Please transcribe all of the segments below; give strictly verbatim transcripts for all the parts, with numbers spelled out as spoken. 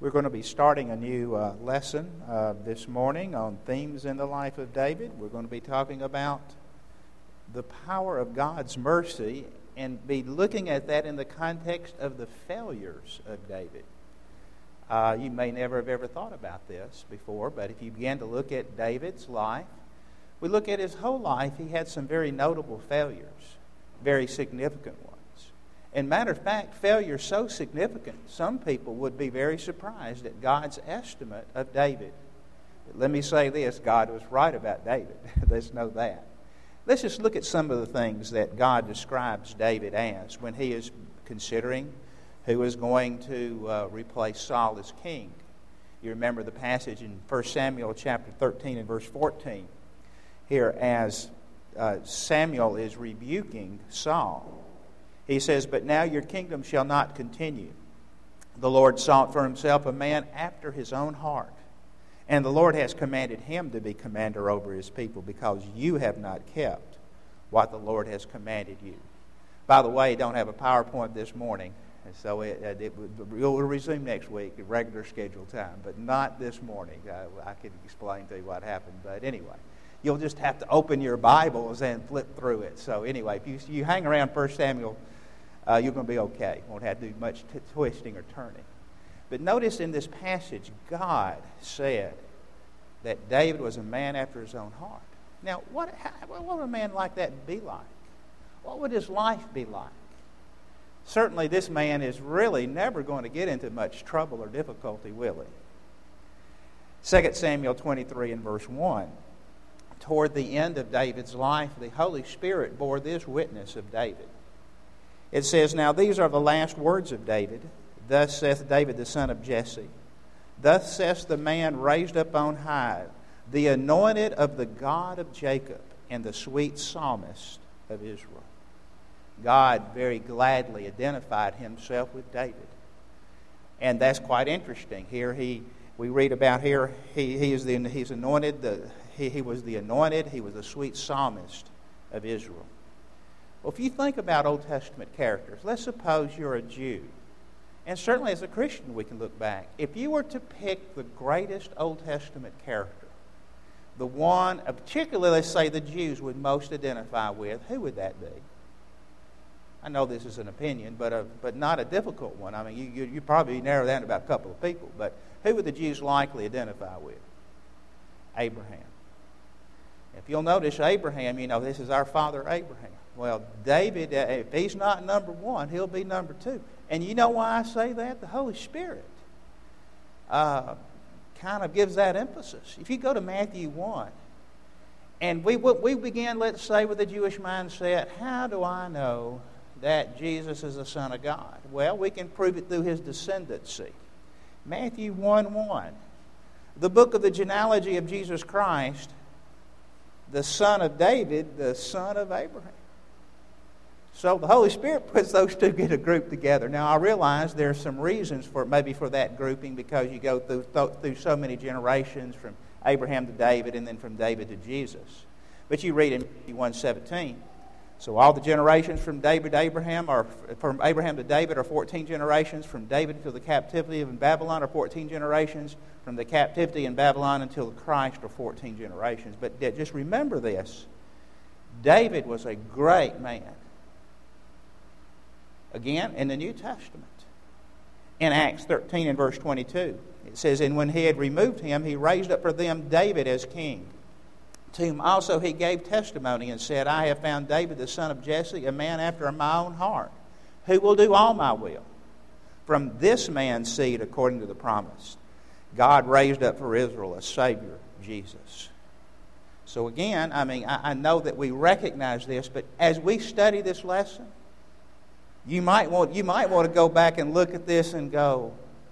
We're going to be starting a new uh, lesson uh, this morning on themes in the life of David. We're going to be talking about the power of God's mercy and be looking at that in the context of the failures of David. Uh, you may never have ever thought about this before, but if you begin to look at David's life, we look at his whole life, he had some very notable failures, very significant ones. And matter of fact, failure so significant, some people would be very surprised at God's estimate of David. But let me say this, God was right about David. Let's know that. Let's just look at some of the things that God describes David as when he is considering who is going to uh, replace Saul as king. You remember the passage in First Samuel chapter thirteen and verse fourteen. Here, as uh, Samuel is rebuking Saul, he says, "But now your kingdom shall not continue. The Lord sought for himself a man after his own heart, and the Lord has commanded him to be commander over his people, because you have not kept what the Lord has commanded you." By the way, don't have a PowerPoint this morning, and so it, it, it we'll resume next week at regular scheduled time, but not this morning. I, I can explain to you what happened, but anyway. You'll just have to open your Bibles and flip through it. So anyway, if you, you hang around First Samuel, uh, you're going to be okay. Won't have to do much t- twisting or turning. But notice in this passage, God said that David was a man after his own heart. Now, what, how, what would a man like that be like? What would his life be like? Certainly this man is really never going to get into much trouble or difficulty, will he? Second Samuel twenty-three and verse one. Toward the end of David's life, the Holy Spirit bore this witness of David. It says, "Now these are the last words of David. Thus saith David the son of Jesse. Thus saith the man raised up on high, the anointed of the God of Jacob, and the sweet psalmist of Israel." God very gladly identified himself with David. And that's quite interesting. Here he we read about here, he, he is the he's anointed the He, he was the anointed, he was the sweet psalmist of Israel. Well, if you think about Old Testament characters, let's suppose you're a Jew. And certainly as a Christian we can look back. If you were to pick the greatest Old Testament character, the one, particularly let's say the Jews would most identify with, who would that be? I know this is an opinion, but a, but not a difficult one. I mean, you, you, you probably narrow down to about a couple of people. But who would the Jews likely identify with? Abraham. If you'll notice Abraham, you know, this is our father Abraham. Well, David, uh, if he's not number one, he'll be number two. And you know why I say that? The Holy Spirit uh, kind of gives that emphasis. If you go to Matthew one, and we, we begin, let's say, with the Jewish mindset, how do I know that Jesus is the Son of God? Well, we can prove it through his descendancy. Matthew one one. The book of the genealogy of Jesus Christ, the son of David, the son of Abraham. So the Holy Spirit puts those two get a group together. Now I realize there are some reasons for maybe for that grouping, because you go through through so many generations from Abraham to David and then from David to Jesus. But you read in Matthew one seventeen. So all the generations from David to Abraham are from Abraham to David are fourteen generations. From David to the captivity in Babylon are fourteen generations. From the captivity in Babylon until Christ are fourteen generations. But just remember this. David was a great man. Again, in the New Testament. In Acts thirteen and verse twenty-two, it says, "And when he had removed him, he raised up for them David as king. To whom also he gave testimony and said, I have found David the son of Jesse, a man after my own heart, who will do all my will. From this man's seed, according to the promise, God raised up for Israel a Savior, Jesus." So again, I mean, I, I know that we recognize this, but as we study this lesson, you might want you might want to go back and look at this and go,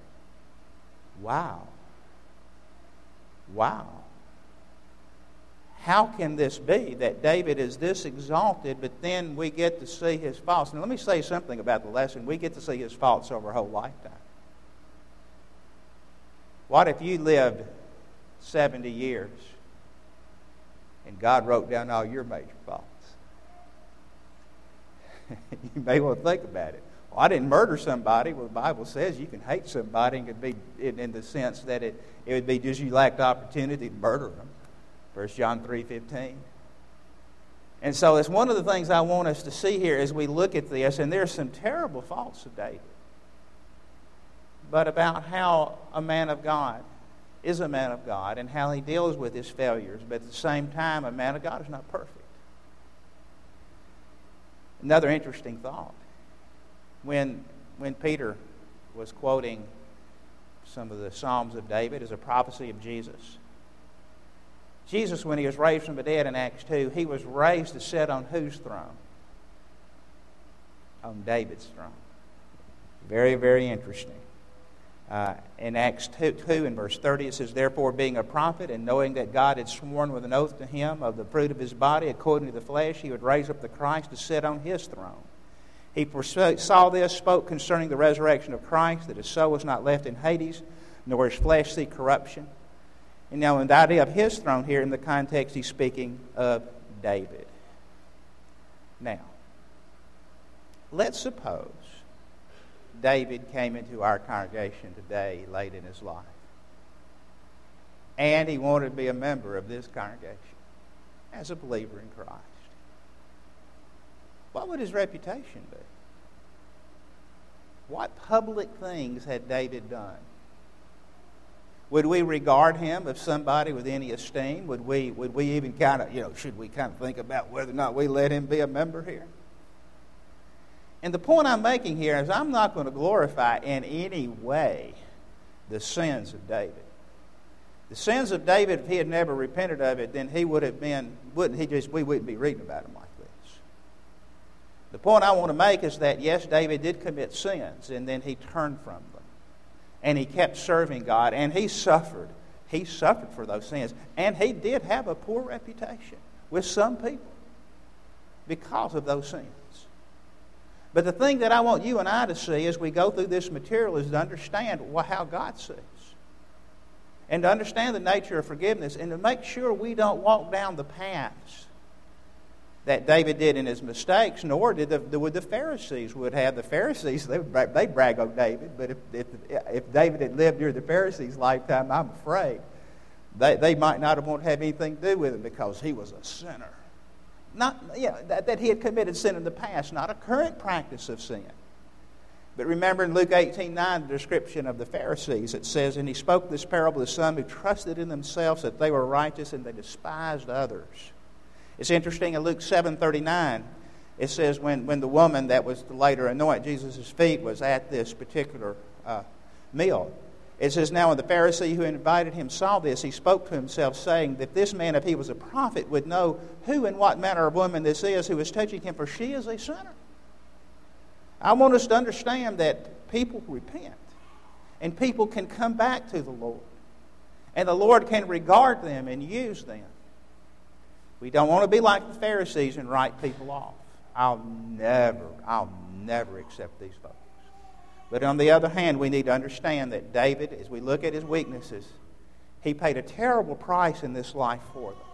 wow, wow. How can this be that David is this exalted, but then we get to see his faults? Now, let me say something about the lesson. We get to see his faults over a whole lifetime. What if you lived seventy years and God wrote down all your major faults? You may want to think about it. Well, I didn't murder somebody. Well, the Bible says you can hate somebody and could be in, in the sense that it, it would be just you lacked opportunity to murder them. First John three fifteen. And so it's one of the things I want us to see here as we look at this, and there's some terrible faults of David, but about how a man of God is a man of God and how he deals with his failures. But at the same time, a man of God is not perfect. Another interesting thought. When, when Peter was quoting some of the Psalms of David as a prophecy of Jesus, Jesus, when he was raised from the dead in Acts two, he was raised to sit on whose throne? On David's throne. Very, very interesting. Uh, in Acts two, two in verse thirty, it says, "Therefore, being a prophet, and knowing that God had sworn with an oath to him of the fruit of his body, according to the flesh, he would raise up the Christ to sit on his throne. He foresaw this, spoke concerning the resurrection of Christ, that his soul was not left in Hades, nor his flesh see corruption." And now in the idea of his throne here, in the context, he's speaking of David. Now, let's suppose David came into our congregation today late in his life, and he wanted to be a member of this congregation as a believer in Christ. What would his reputation be? What public things had David done? Would we regard him as somebody with any esteem? Would we would we even kind of, you know, should we kind of think about whether or not we let him be a member here? And the point I'm making here is I'm not going to glorify in any way the sins of David. The sins of David, if he had never repented of it, then he would have been, wouldn't he just, we wouldn't be reading about him like this. The point I want to make is that, yes, David did commit sins, and then he turned from them. And he kept serving God, and he suffered. He suffered for those sins. And he did have a poor reputation with some people because of those sins. But the thing that I want you and I to see as we go through this material is to understand how God sees. And to understand the nature of forgiveness, and to make sure we don't walk down the paths that David did in his mistakes, nor did the, would the Pharisees would have. The Pharisees, they would, they brag on David, but if, if, if David had lived during the Pharisees' lifetime, I'm afraid they, they might not have wanted to have anything to do with him because he was a sinner. Not, you know, that, that he had committed sin in the past, not a current practice of sin. But remember in Luke eighteen nine, the description of the Pharisees, it says, "And he spoke this parable to some who trusted in themselves that they were righteous, and they despised others." It's interesting in Luke seven thirty-nine, it says when, when the woman that was to later anoint Jesus' feet was at this particular uh, meal, it says, "Now when the Pharisee who invited him saw this, he spoke to himself, saying that this man, if he was a prophet, would know who and what manner of woman this is who is touching him, for she is a sinner." I want us to understand that people repent, and people can come back to the Lord, and the Lord can regard them and use them. We don't want to be like the Pharisees and write people off. I'll never, I'll never accept these folks. But on the other hand, we need to understand that David, as we look at his weaknesses, he paid a terrible price in this life for them.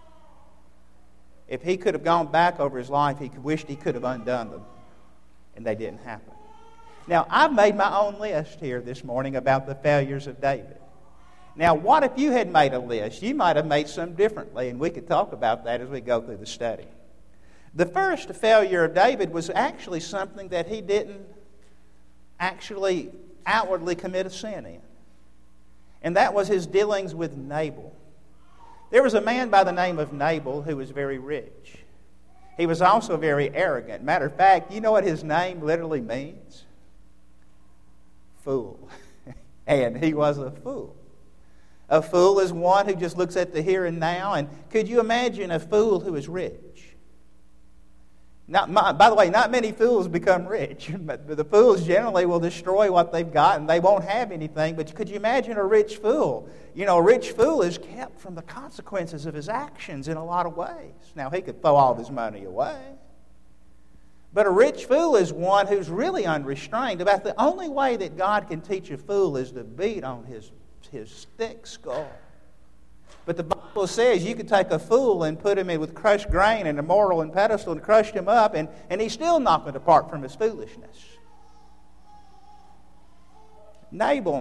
If he could have gone back over his life, he wished he could have undone them, and they didn't happen. Now, I've made my own list here this morning about the failures of David. Now, what if you had made a list? You might have made some differently, and we could talk about that as we go through the study. The first failure of David was actually something that he didn't actually outwardly commit a sin in. And that was his dealings with Nabal. There was a man by the name of Nabal who was very rich. He was also very arrogant. Matter of fact, you know what his name literally means? Fool. And he was a fool. A fool is one who just looks at the here and now. And could you imagine a fool who is rich? Not, by the way, not many fools become rich. But the fools generally will destroy what they've got and they won't have anything. But could you imagine a rich fool? You know, a rich fool is kept from the consequences of his actions in a lot of ways. Now, he could throw all of his money away. But a rich fool is one who's really unrestrained. About the only way that God can teach a fool is to beat on his, his thick skull. But the Bible says you could take a fool and put him in with crushed grain and a mortar and pedestal and crush him up, and, and he's still not going to depart from his foolishness. Nabal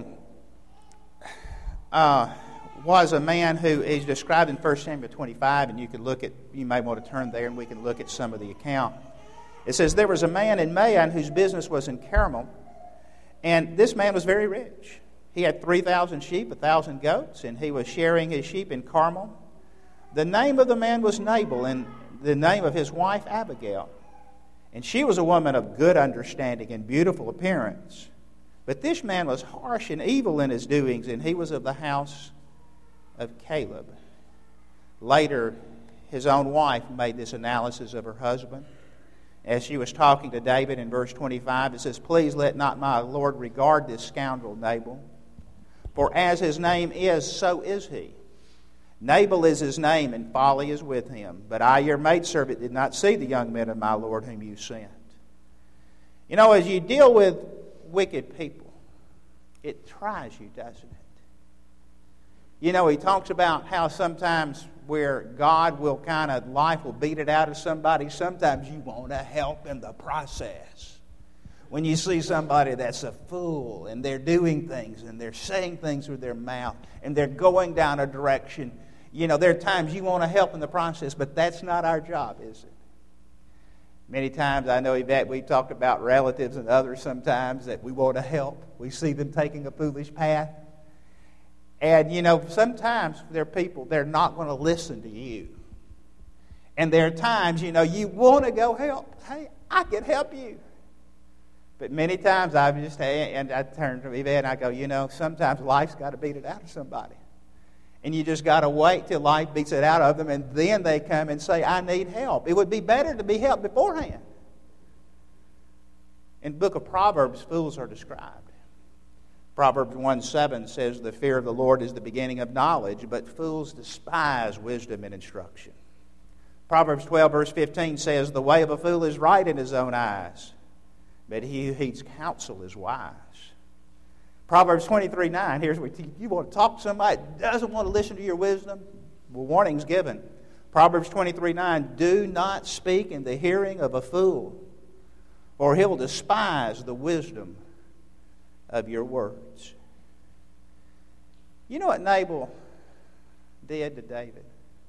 uh, was a man who is described in First Samuel twenty-five, and you can look at, you may want to turn there and we can look at some of the account. It says, there was a man in Maon whose business was in Carmel, and this man was very rich. He had three thousand sheep, one thousand goats, and he was sharing his sheep in Carmel. The name of the man was Nabal, and the name of his wife Abigail. And she was a woman of good understanding and beautiful appearance. But this man was harsh and evil in his doings, and he was of the house of Caleb. Later, his own wife made this analysis of her husband. As she was talking to David in verse twenty-five, it says, please let not my Lord regard this scoundrel Nabal, for as his name is, so is he. Nabal is his name, and folly is with him. But I, your maidservant, did not see the young men of my Lord whom you sent. You know, as you deal with wicked people, it tries you, doesn't it? You know, he talks about how sometimes where God will kind of, life will beat it out of somebody, sometimes you want to help in the process. When you see somebody that's a fool and they're doing things and they're saying things with their mouth and they're going down a direction, you know, there are times you want to help in the process, but that's not our job, is it? Many times, I know Yvette, we've talked about relatives and others sometimes that we want to help. We see them taking a foolish path. And, you know, sometimes there are people, they're not going to listen to you. And there are times, you know, you want to go help. Hey, I can help you. But many times I've just, and I turn to Yvette and I go, you know, sometimes life's got to beat it out of somebody. And you just got to wait till life beats it out of them, and then they come and say, I need help. It would be better to be helped beforehand. In the book of Proverbs, fools are described. Proverbs one seven says, the fear of the Lord is the beginning of knowledge, but fools despise wisdom and instruction. Proverbs twelve verse fifteen says, the way of a fool is right in his own eyes, but he who heeds counsel is wise. Proverbs twenty-three nine, here's what you, you want to talk to somebody that doesn't want to listen to your wisdom? Well, warning's given. Proverbs twenty-three nine, do not speak in the hearing of a fool, or he'll despise the wisdom of your words. You know what Nabal did to David?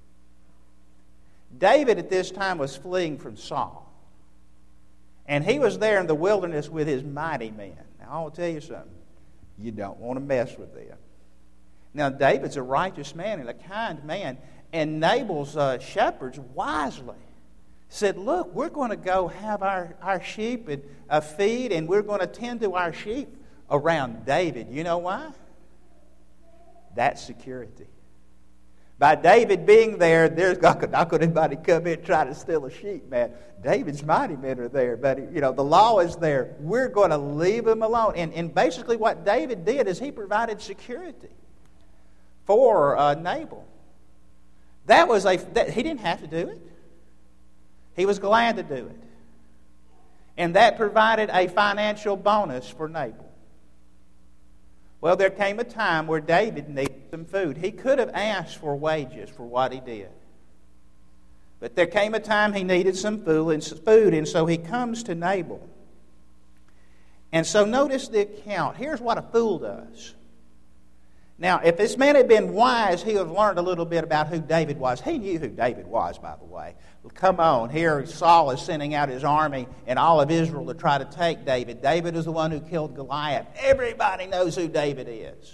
David at this time was fleeing from Saul. And he was there in the wilderness with his mighty men. Now, I want to tell you something. You don't want to mess with them. Now, David's a righteous man and a kind man. And Nabal's uh, shepherds wisely said, look, we're going to go have our, our sheep and a feed, and we're going to tend to our sheep around David. You know why? That's security. By David being there, there's not going anybody come in and try to steal a sheep, man. David's mighty men are there, but you know the law is there. We're going to leave them alone. And, and basically what David did is he provided security for uh, Nabal. That was a that, he didn't have to do it. He was glad to do it. And that provided a financial bonus for Nabal. Well, there came a time where David needed some food. He could have asked for wages for what he did. But there came a time he needed some food, and so he comes to Nabal. And so notice the account. Here's what a fool does. Now, if this man had been wise, he would have learned a little bit about who David was. He knew who David was, by the way. Well, come on, here Saul is sending out his army and all of Israel to try to take David. David is the one who killed Goliath. Everybody knows who David is.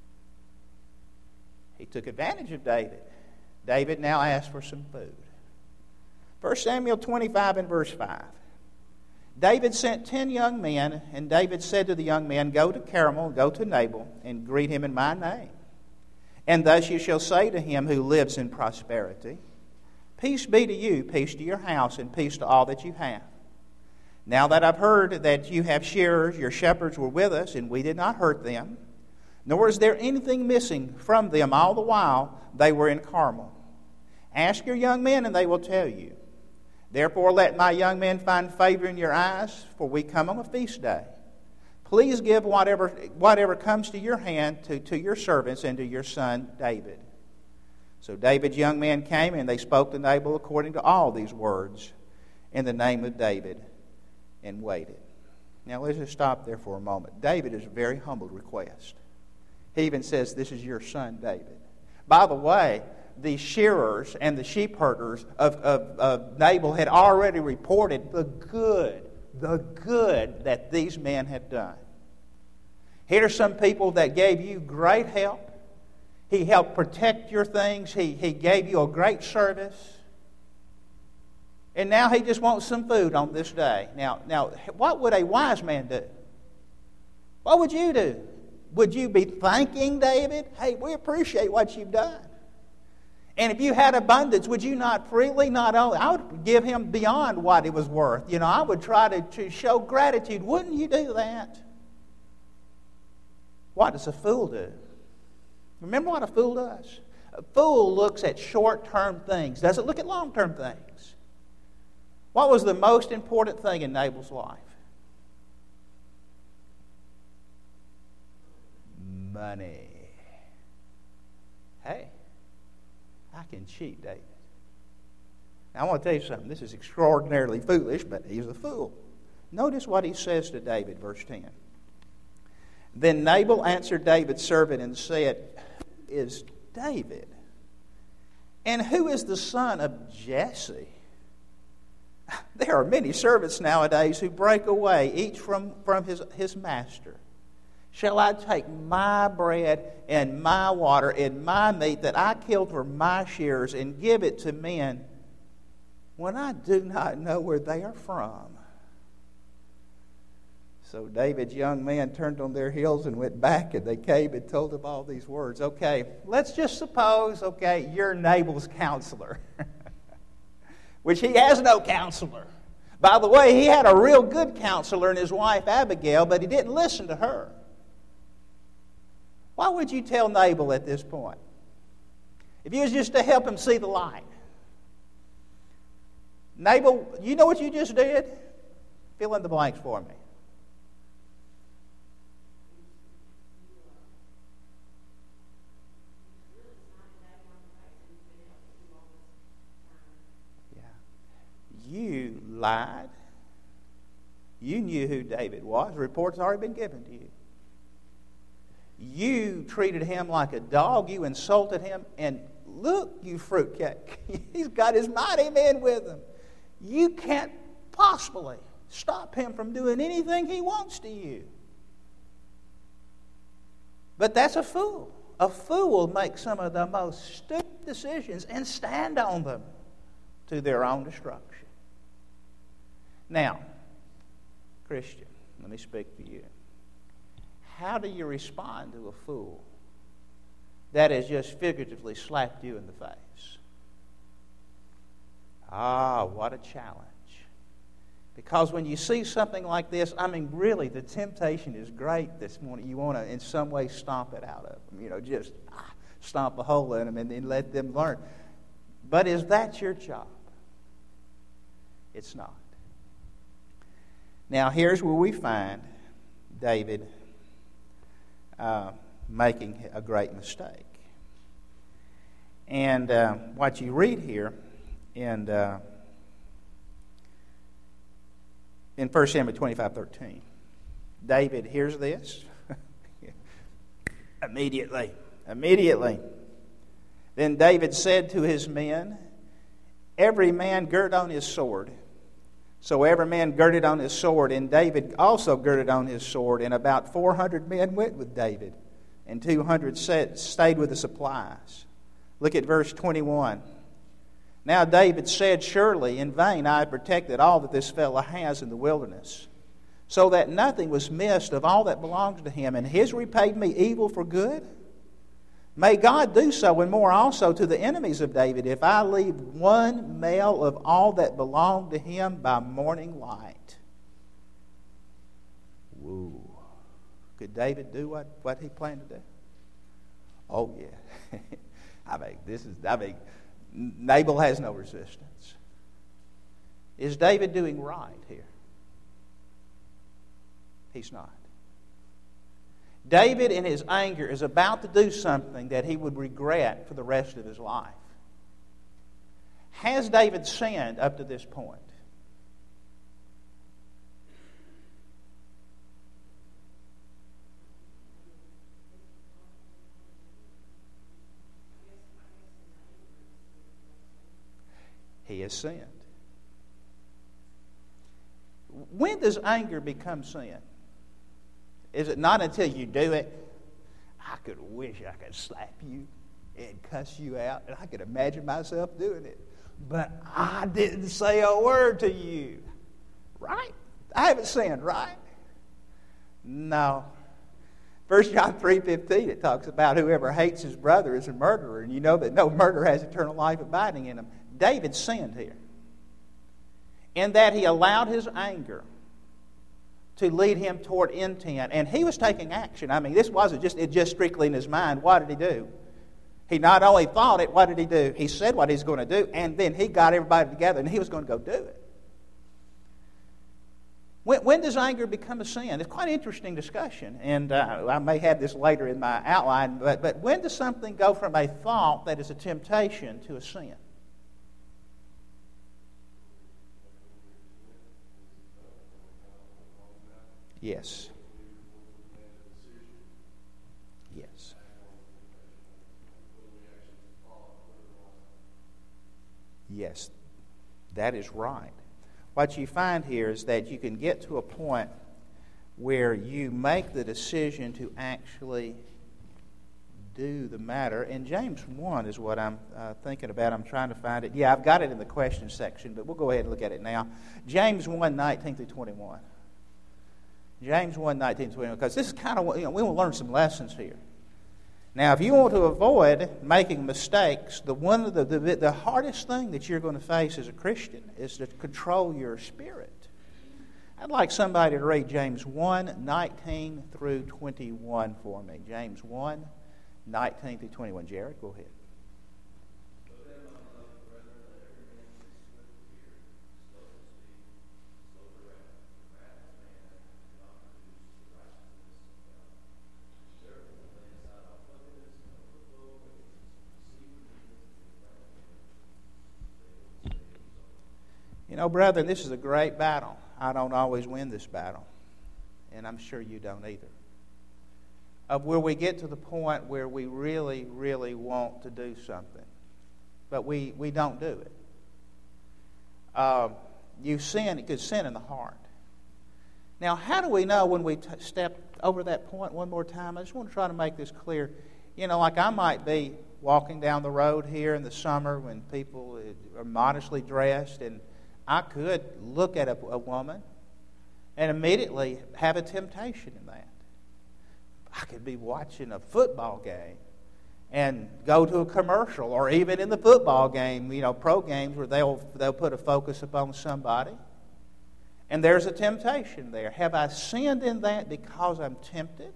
He took advantage of David. David now asked for some food. First Samuel twenty-five and verse five. David sent ten young men, and David said to the young men, go to Carmel, go to Nabal, and greet him in my name. And thus you shall say to him who lives in prosperity, peace be to you, peace to your house, and peace to all that you have. Now that I've heard that you have shearers, your shepherds were with us, and we did not hurt them, nor is there anything missing from them all the while they were in Carmel. Ask your young men, and they will tell you. Therefore let my young men find favor in your eyes, for we come on a feast day. Please give whatever whatever comes to your hand to, to your servants and to your son David. So David's young men came, and they spoke to Nabal according to all these words in the name of David, and waited. Now let's just stop there for a moment. David is a very humble request. He even says, this is your son, David. By the way, the shearers and the sheep herders of, of, of Nabal had already reported the good, the good that these men had done. Here are some people that gave you great help. He helped protect your things. He, he gave you a great service. And now he just wants some food on this day. Now, now, what would a wise man do? What would you do? Would you be thanking David? Hey, we appreciate what you've done. And if you had abundance, would you not freely, not only, I would give him beyond what it was worth. You know, I would try to, to show gratitude. Wouldn't you do that? What does a fool do? Remember what a fool does? A fool looks at short-term things. Doesn't look at long-term things. What was the most important thing in Nabal's life? Money. Hey, I can cheat David. Now, I want to tell you something. This is extraordinarily foolish, but he's a fool. Notice what he says to David, verse ten. Then Nabal answered David's servant and said, "Who is David? And who is the son of Jesse? There are many servants nowadays who break away, each from, from his, his master. Shall I take my bread and my water and my meat that I killed for my shearers and give it to men when I do not know where they are from?" So David's young men turned on their heels and went back, and they came and told him all these words. Okay, let's just suppose, okay, you're Nabal's counselor, which he has no counselor. By the way, he had a real good counselor in his wife Abigail, but he didn't listen to her. Why would you tell Nabal at this point? If you was just to help him see the light. Nabal, you know what you just did? Fill in the blanks for me. You lied. You knew who David was. The report's already been given to you. You treated him like a dog. You insulted him. And look, you fruitcake, he's got his mighty men with him. You can't possibly stop him from doing anything he wants to you. But that's a fool. A fool will make some of the most stupid decisions and stand on them to their own destruction. Now, Christian, let me speak to you. How do you respond to a fool that has just figuratively slapped you in the face? Ah, what a challenge. Because when you see something like this, I mean, really, the temptation is great this morning. You want to, in some way, stomp it out of them. You know, just ah, stomp a hole in them and then let them learn. But is that your job? It's not. Now, here's where we find David uh, making a great mistake. And uh, what you read here in, uh, in First Samuel twenty-five thirteen, David hears this. immediately, immediately. Then David said to his men, "Every man gird on his sword." So every man girded on his sword, and David also girded on his sword, and about four hundred men went with David, and two hundred stayed with the supplies. Look at verse twenty-one. Now David said, "Surely in vain I have protected all that this fellow has in the wilderness, so that nothing was missed of all that belongs to him, and he has repaid me evil for good. May God do so and more also to the enemies of David, if I leave one male of all that belonged to him by morning light." Woo. Could David do what, what he planned to do? Oh, yeah. I mean, this is, I mean, Nabal has no resistance. Is David doing right here? He's not. David, in his anger, is about to do something that he would regret for the rest of his life. Has David sinned up to this point? has sinned. When does anger become sin? Is it not until you do it? I could wish I could slap you and cuss you out, and I could imagine myself doing it. But I didn't say a word to you. Right? I haven't sinned, right? No. First John three fifteen, it talks about whoever hates his brother is a murderer, and you know that no murderer has eternal life abiding in him. David sinned here in that he allowed his anger to lead him toward intent, and he was taking action. I mean, this wasn't just it just strictly in his mind. What did he do? He not only thought it, what did he do? He said what he's going to do, and then he got everybody together, and he was going to go do it. When, when does anger become a sin? It's quite an interesting discussion, and uh, I may have this later in my outline, but, but when does something go from a thought that is a temptation to a sin? Yes. Yes. Yes, that is right. What you find here is that you can get to a point where you make the decision to actually do the matter. And James one is what I'm uh, thinking about. I'm trying to find it. Yeah, I've got it in the question section, but we'll go ahead and look at it now. James one, nineteen through twenty-one. James one, nineteen through twenty-one, because this is kind of, you know, we will learn some lessons here. Now, if you want to avoid making mistakes, the one of the, the the hardest thing that you're going to face as a Christian is to control your spirit. I'd like somebody to read James one, nineteen through twenty-one for me. James one, nineteen through twenty-one. Jared, go ahead. You know, brethren, this is a great battle. I don't always win this battle, and I'm sure you don't either. Of where we get to the point where we really, really want to do something, but we, we don't do it. Uh, you sin, it could sin in the heart. Now, how do we know when we t- step over that point one more time? I just want to try to make this clear. You know, like I might be walking down the road here in the summer when people are modestly dressed, and I could look at a, a woman and immediately have a temptation in that. I could be watching a football game and go to a commercial, or even in the football game, you know, pro games where they'll they'll put a focus upon somebody, and there's a temptation there. Have I sinned in that because I'm tempted?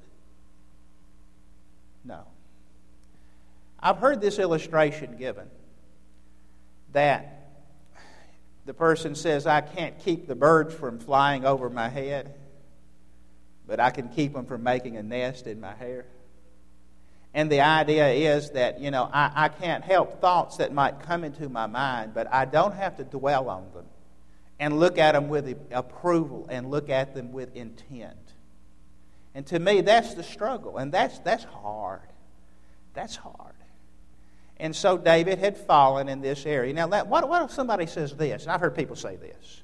No. I've heard this illustration given that the person says, I can't keep the birds from flying over my head, but I can keep them from making a nest in my hair. And the idea is that, you know, I, I can't help thoughts that might come into my mind, but I don't have to dwell on them and look at them with approval and look at them with intent. And to me, that's the struggle, and that's that's hard. That's hard. And so David had fallen in this area. Now, that, what, what if somebody says this? And I've heard people say this.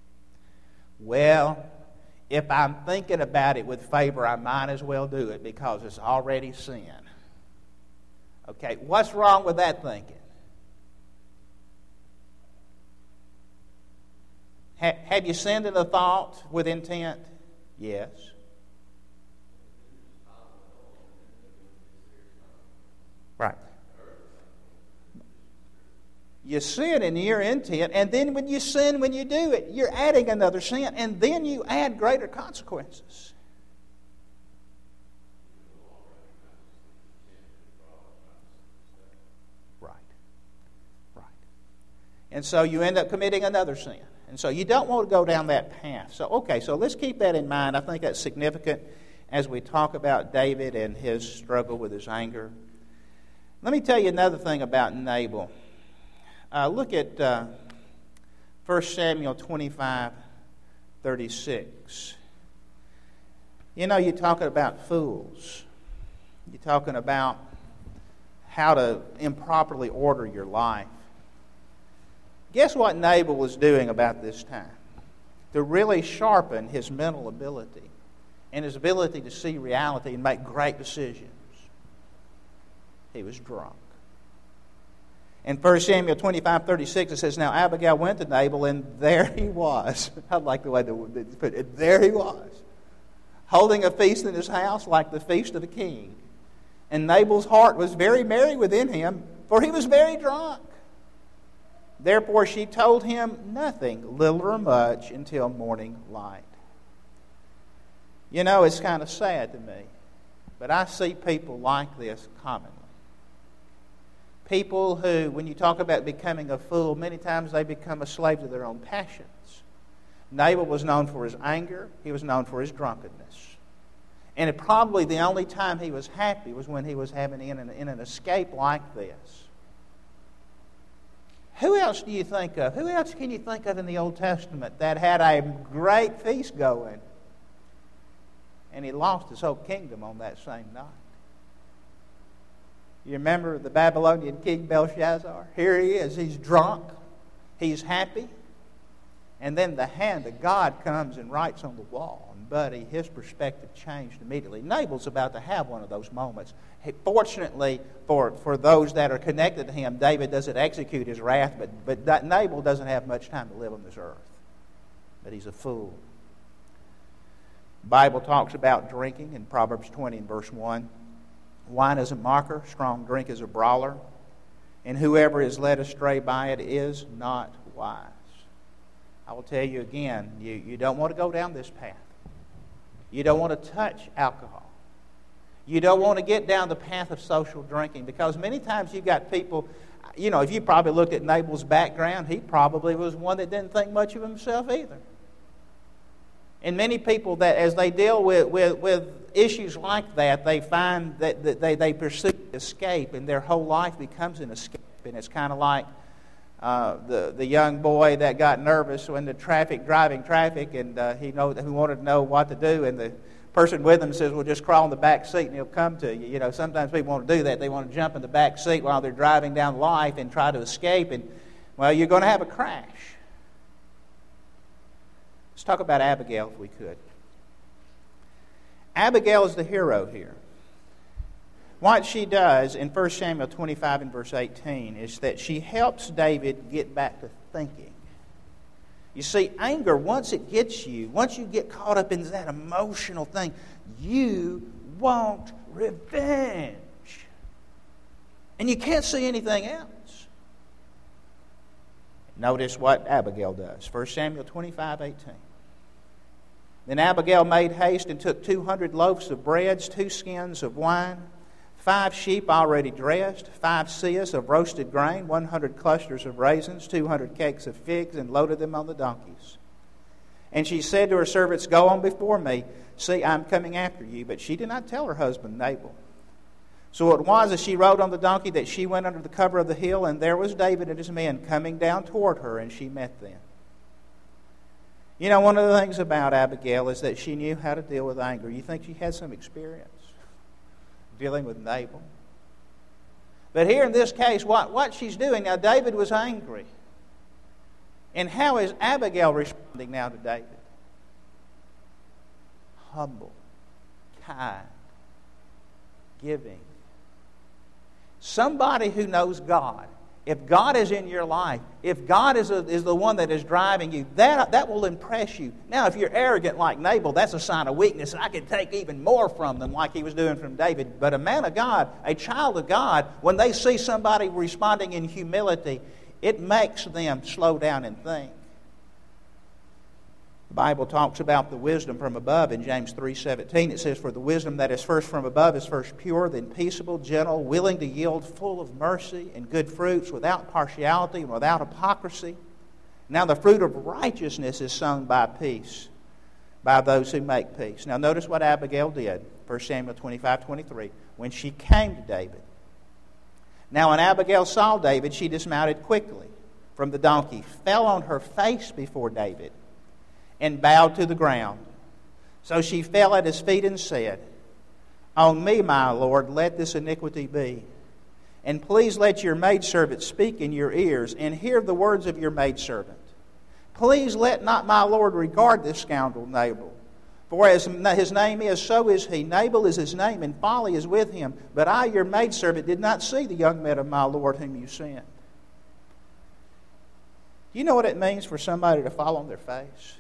Well, if I'm thinking about it with favor, I might as well do it because it's already sin. Okay, what's wrong with that thinking? Ha- have you sinned in a thought with intent? Yes. Right. You sin in your intent, and then when you sin when you do it, you're adding another sin, and then you add greater consequences. Right. Right. And so you end up committing another sin. And so you don't want to go down that path. So, okay, so let's keep that in mind. I think that's significant as we talk about David and his struggle with his anger. Let me tell you another thing about Nabal. Uh, look at uh, First Samuel twenty-five, thirty-six. You know, you're talking about fools. You're talking about how to improperly order your life. Guess what Nabal was doing about this time? To really sharpen his mental ability and his ability to see reality and make great decisions. He was drunk. In First Samuel twenty-five thirty-six, it says, "Now Abigail went to Nabal, and there he was." I like the way they put it. There he was, holding a feast in his house like the feast of a king. And Nabal's heart was very merry within him, for he was very drunk. Therefore she told him nothing, little or much, until morning light. You know, it's kind of sad to me, but I see people like this commonly. People who, when you talk about becoming a fool, many times they become a slave to their own passions. Nabal was known for his anger. He was known for his drunkenness. And it, probably the only time he was happy was when he was having in an, in an escape like this. Who else do you think of? Who else can you think of in the Old Testament that had a great feast going, and he lost his whole kingdom on that same night? You remember the Babylonian king Belshazzar? Here he is. He's drunk. He's happy. And then the hand of God comes and writes on the wall. And buddy, his perspective changed immediately. Nabal's about to have one of those moments. Fortunately for, for those that are connected to him, David doesn't execute his wrath, but, but Nabal doesn't have much time to live on this earth. But he's a fool. The Bible talks about drinking in Proverbs twenty and verse one. Wine is a mocker, strong drink is a brawler, and whoever is led astray by it is not wise. I will tell you again, you, you don't want to go down this path. You don't want to touch alcohol. You don't want to get down the path of social drinking, because many times you've got people, you know, if you probably looked at Nabal's background, he probably was one that didn't think much of himself either. And many people that, as they deal with, with, with issues like that, they find that, that they, they pursue escape, and their whole life becomes an escape. And it's kind of like uh, the, the young boy that got nervous when the traffic, driving traffic, and uh, he, know, he wanted to know what to do, and the person with him says, well, just crawl in the back seat and he'll come to you. You know, sometimes people want to do that. They want to jump in the back seat while they're driving down life and try to escape, and, well, you're going to have a crash. Let's talk about Abigail, if we could. Abigail is the hero here. What she does in First Samuel twenty-five and verse eighteen is that she helps David get back to thinking. You see, anger, once it gets you, once you get caught up in that emotional thing, you want revenge. And you can't see anything else. Notice what Abigail does. First Samuel twenty-five eighteen. Then Abigail made haste and took two hundred loaves of bread, two skins of wine, five sheep already dressed, five seahs of roasted grain, one hundred clusters of raisins, two hundred cakes of figs, and loaded them on the donkeys. And she said to her servants, go on before me. See, I am coming after you. But she did not tell her husband Nabal. So it was as she rode on the donkey that she went under the cover of the hill, and there was David and his men coming down toward her, and she met them. You know, one of the things about Abigail is that she knew how to deal with anger. You think she had some experience dealing with Nabal? But here in this case, what, what she's doing, now David was angry. And how is Abigail responding now to David? Humble, kind, giving. Somebody who knows God. If God is in your life, if God is, a, is the one that is driving you, that, that will impress you. Now, if you're arrogant like Nabal, that's a sign of weakness. I can take even more from them like he was doing from David. But a man of God, a child of God, when they see somebody responding in humility, it makes them slow down and think. The Bible talks about the wisdom from above in James three seventeen. It says, for the wisdom that is first from above is first pure, then peaceable, gentle, willing to yield, full of mercy and good fruits, without partiality and without hypocrisy. Now the fruit of righteousness is sown by peace, by those who make peace. Now notice what Abigail did, First Samuel twenty-five twenty-three, when she came to David. Now when Abigail saw David, she dismounted quickly from the donkey, fell on her face before David, and bowed to the ground. So she fell at his feet and said, on me, my Lord, let this iniquity be. And please let your maidservant speak in your ears, and hear the words of your maidservant. Please let not my lord regard this scoundrel Nabal. For as his name is, so is he. Nabal is his name, and folly is with him. But I, your maidservant, did not see the young men of my lord whom you sent. Do you know what it means for somebody to fall on their face?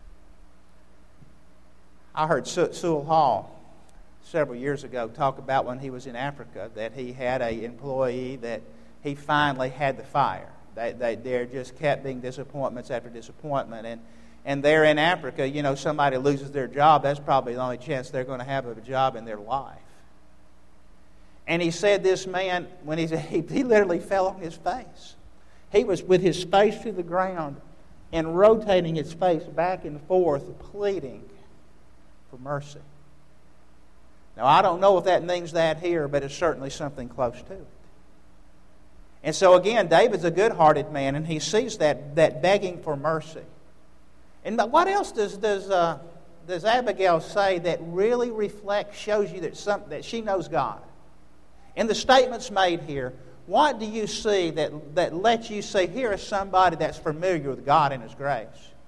I heard Sewell Hall several years ago talk about when he was in Africa that he had an employee that he finally had to fire. They, they, there just kept being disappointments after disappointment. And, and there in Africa, you know, somebody loses their job, that's probably the only chance they're going to have of a job in their life. And he said this man, when he, he, he literally fell on his face. He was with his face to the ground and rotating his face back and forth, pleading for mercy. Now, I don't know if that means that here, but it's certainly something close to it. And so, again, David's a good-hearted man, and he sees that, that begging for mercy. And what else does does uh, does Abigail say that really reflects, shows you that some, that she knows God? In the statements made here, what do you see that, that lets you say, here is somebody that's familiar with God and His grace?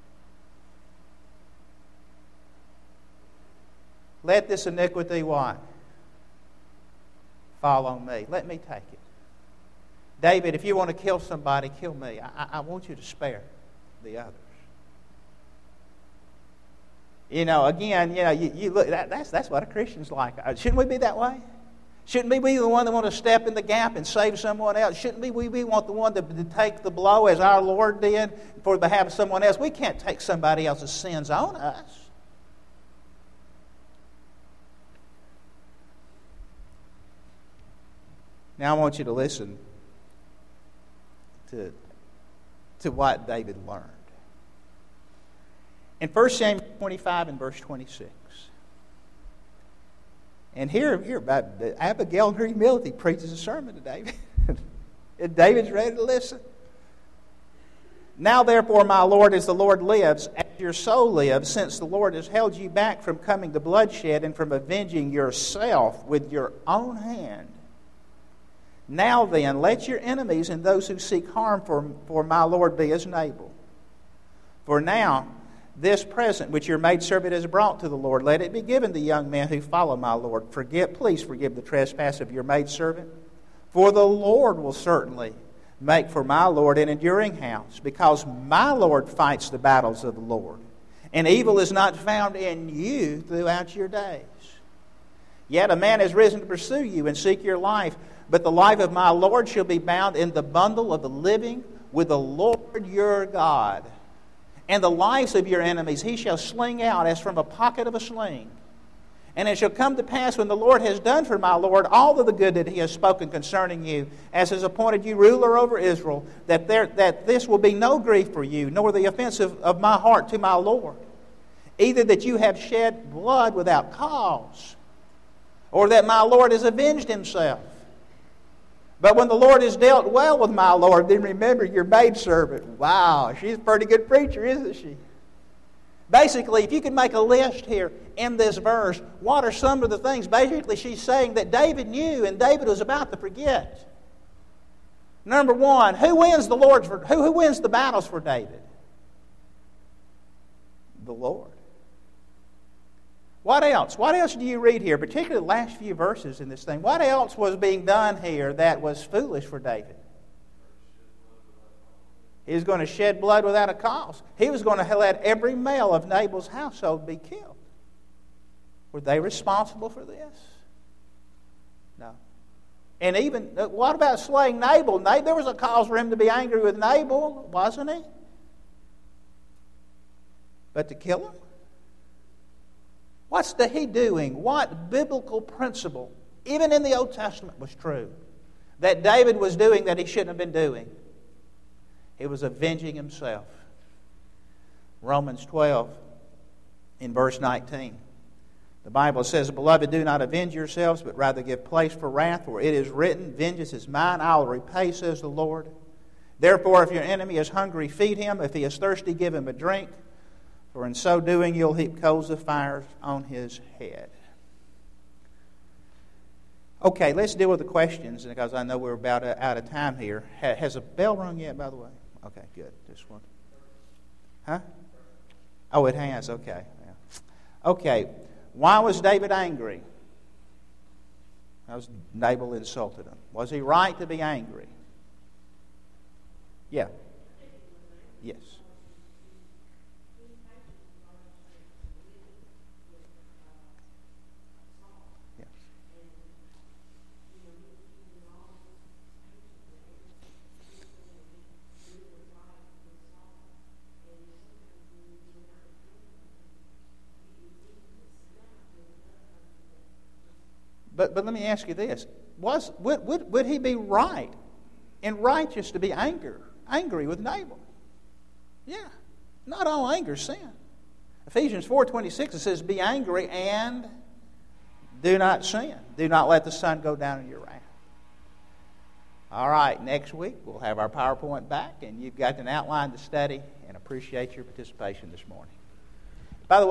Let this iniquity what? Fall on me. Let me take it. David, if you want to kill somebody, kill me. I, I want you to spare the others. You know, again, you know, you, you look. That, that's that's what a Christian's like. Shouldn't we be that way? Shouldn't we be the one that want to step in the gap and save someone else? Shouldn't we, we, we want the one to, to take the blow as our Lord did for the behalf of someone else? We can't take somebody else's sins on us. Now I want you to listen to, to what David learned. In First Samuel twenty-five and verse twenty-six. And here, here Abigail in her humility preaches a sermon to David. And David's ready to listen. Now therefore, my Lord, as the Lord lives, as your soul lives, since the Lord has held you back from coming to bloodshed and from avenging yourself with your own hand, now then, let your enemies and those who seek harm for, for my Lord be as Nabal. For now, this present which your maidservant has brought to the Lord, let it be given to young men who follow my Lord. Forget, please forgive the trespass of your maidservant. For the Lord will certainly make for my Lord an enduring house, because my Lord fights the battles of the Lord, and evil is not found in you throughout your days. Yet a man has risen to pursue you and seek your life, but the life of my Lord shall be bound in the bundle of the living with the Lord your God. And the lives of your enemies he shall sling out as from a pocket of a sling. And it shall come to pass, when the Lord has done for my Lord all of the good that He has spoken concerning you, as has appointed you ruler over Israel, that there that this will be no grief for you, nor the offense of, of my heart to my Lord, either that you have shed blood without cause, or that my Lord has avenged Himself. But when the Lord has dealt well with my Lord, then remember your maidservant. Wow, she's a pretty good preacher, isn't she? Basically, if you could make a list here in this verse, what are some of the things? Basically, she's saying that David knew and David was about to forget. Number one, who wins the Lord's who, who wins the battles for David? The Lord. What else? What else do you read here, particularly the last few verses in this thing? What else was being done here that was foolish for David? He was going to shed blood without a cause. He was going to let every male of Nabal's household be killed. Were they responsible for this? No. And even, what about slaying Nabal? There was a cause for him to be angry with Nabal, wasn't he? But to kill him? What's the, he doing? What biblical principle, even in the Old Testament, was true that David was doing that he shouldn't have been doing? He was avenging himself. Romans twelve, in verse nineteen. The Bible says, Beloved, do not avenge yourselves, but rather give place for wrath, for it is written, Vengeance is mine, I will repay, says the Lord. Therefore, if your enemy is hungry, feed him. If he is thirsty, give him a drink. For in so doing, you'll heap coals of fire on his head. Okay, let's deal with the questions because I know we're about out of time here. Has a bell rung yet, by the way? Okay, good. Just one. Huh? Oh, it has. Okay. Yeah. Okay. Why was David angry? Because Nabal insulted him. Was he right to be angry? Yeah. Yes. Yes. But but let me ask you this: Was would would, would he be right and righteous to be angry angry with Nabal? Yeah, not all anger is sin. Ephesians four twenty six it says, "Be angry and do not sin. Do not let the sun go down in your wrath." All right, next week we'll have our PowerPoint back, and you've got an outline to study. And appreciate your participation this morning.